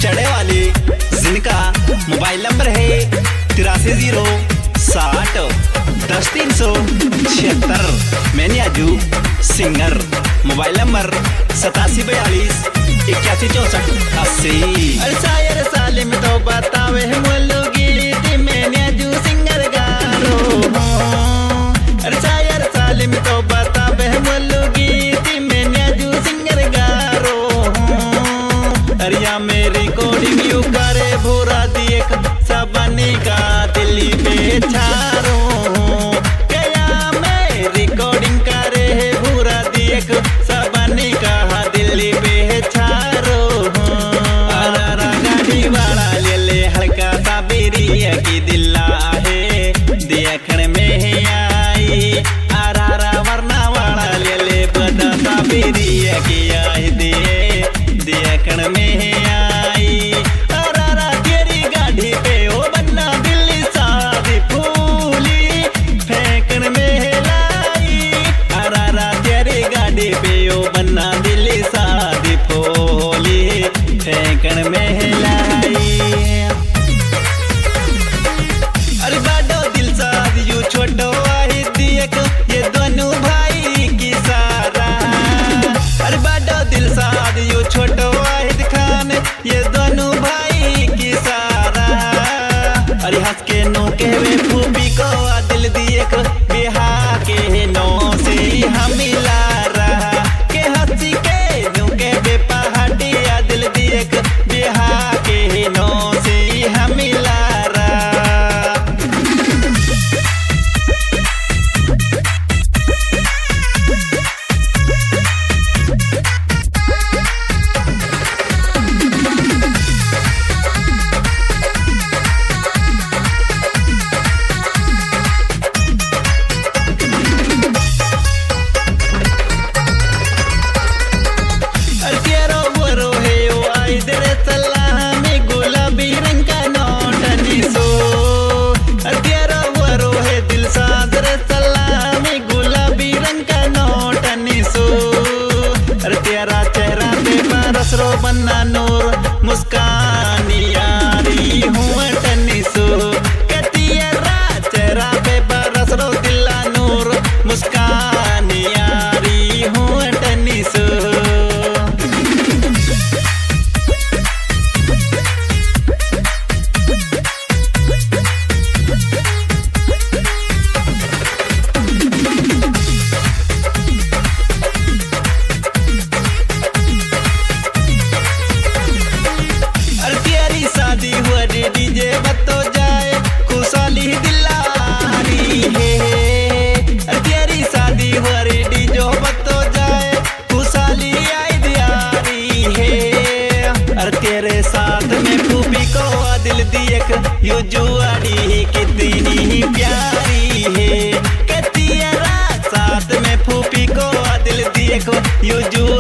चढ़े वाले जिनका मोबाइल नंबर है 8306010376। मैंने आजू सिंगर मोबाइल नंबर 8742816480। शायर सालिम तो बतावे मोलू गीत मैंने आजू सिंगर गारो। शायर सालिम तो बतावे मोलू गीत मैंने आजू सिंगर गारो। अरिया मेरी कोडी व्यू करे भूरा देख सबने का दिल्ली पे छारो। गया मैं रिकॉर्डिंग करे भूरा देख सबने का दिल्ली पे छारो। अरारा गाड़ी वाला ले ले हल्का सा बेरिया की दिल्ला है देखने में आई। अरारा वरना वाला ले ले बड़ा सा बेरिया की आई देखने में आई। अरारा तेरी गाड़ी पे ओ बन्ना दिल्ली सादी फूली फेंकने में लाई। अरारा तेरी गाड़ी पे ओ बन्ना दिल्ली सादी फूली फेंकने में लाई। अरे बाडो दिल साद यू छोटो आई देख ये दोनों भाई की सारा। अरे बाडो दिल साद यू छोटो वाहिद खान ये दोनों भाई की सारा। अरे हंस के नो के वे फूबी को दिल देख बिहा के नो से हम मिला रहा के हंसी के नो के बे पहाड़िया दिल देख बिहा के नो से हम मिला रहा। तेरो वरो है ओ आई तेरे सलामी गुलाबी रंग का नोटनी सो। तेरो वरो है दिल साद रे सलामी गुलाबी रंग का नोटनी सो। अरे तेरा चेहरा पे बरस रो बन्ना नूर मुस्कान यारी हूँ टनी सो। के तेरा चेहरा पे बरस रो दिला नूर मुस्कान यारी हूँ टनी सो। अरे तेरी शादी हुआ रे डीजे बतो जाए खुशहाली दिलारी है। अरे तेरी शादी हुआ रे डीजो बतो जाए खुशहाली आई दियारी है। अरे तेरे साथ में फूफी को दिल देख यू जुआड़ी कितनी प्यारी है। के तेरा साथ में फूफी को दिल देख यू